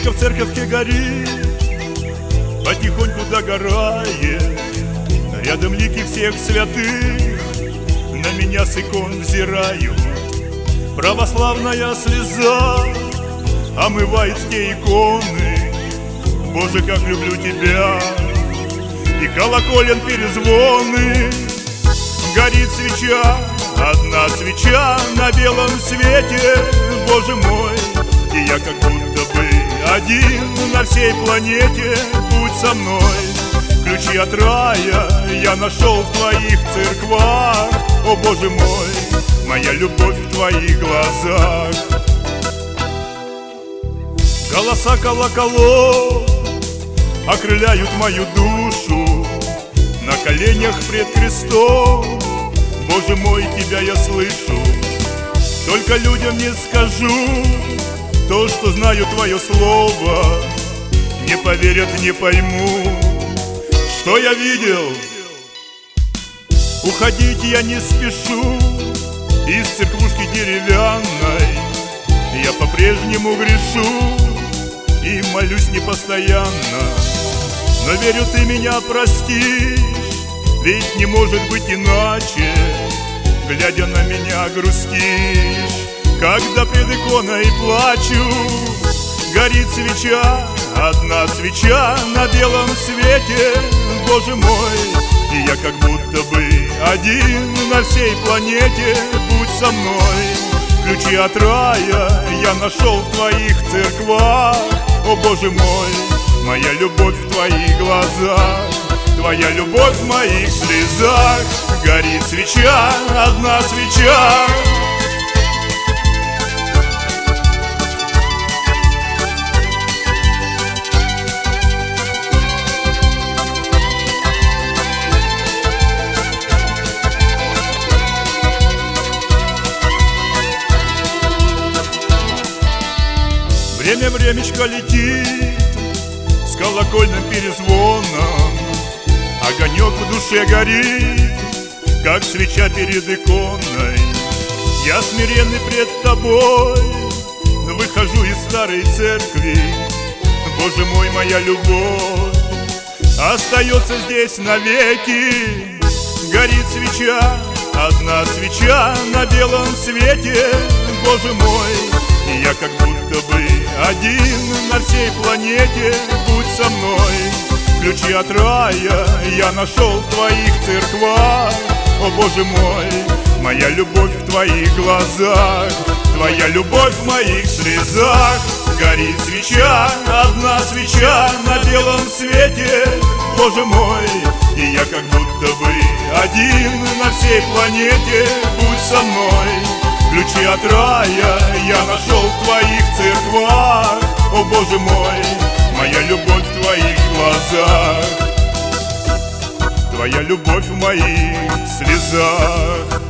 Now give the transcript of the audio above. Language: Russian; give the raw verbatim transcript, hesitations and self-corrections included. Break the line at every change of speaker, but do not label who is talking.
свечка в церковке горит, потихоньку догорает. Рядом лики всех святых на меня с икон взирают. Православная слеза омывает те иконы. Боже, как люблю тебя! И колоколен перезвоны. Горит свеча, одна свеча на белом свете, Боже мой, и я как будто бы один на всей планете. Будь со мной, ключи от рая я нашел в твоих церквах. О, Боже мой, моя любовь в твоих глазах. Голоса колоколов окрыляют мою душу. На коленях пред крестом, Боже мой, тебя я слышу. Только людям не скажу то, что знаю твое слово. Не поверят, не пойму, что я видел. Уходить я не спешу из церквушки деревянной. Я по-прежнему грешу и молюсь непостоянно. Но верю, ты меня простишь, ведь не может быть иначе. Глядя на меня, грустишь, когда пред иконой плачу. Горит свеча, одна свеча на белом свете, Боже мой, и я как будто бы один на всей планете. Будь со мной, ключи от рая я нашел в твоих церквах. О, Боже мой, моя любовь в твоих глазах, твоя любовь в моих слезах. Горит свеча, одна свеча. Время, времечко летит с колокольным перезвоном. Огонек в душе горит, как свеча перед иконой. Я смиренный пред тобой выхожу из старой церкви. Боже мой, моя любовь остается здесь навеки. Горит свеча, одна свеча на белом свете, Боже мой, и я как будто бы один на всей планете. Будь со мной, ключи от рая я нашел в твоих церквах. О, Боже мой, моя любовь в твоих глазах, твоя любовь в моих слезах. Горит свеча, одна свеча на белом свете, Боже мой, и я как будто бы один на всей планете. Будь со мной, ключи от рая я нашел в твоих церквах. О, Боже мой, моя любовь в твоих глазах, твоя любовь в моих слезах.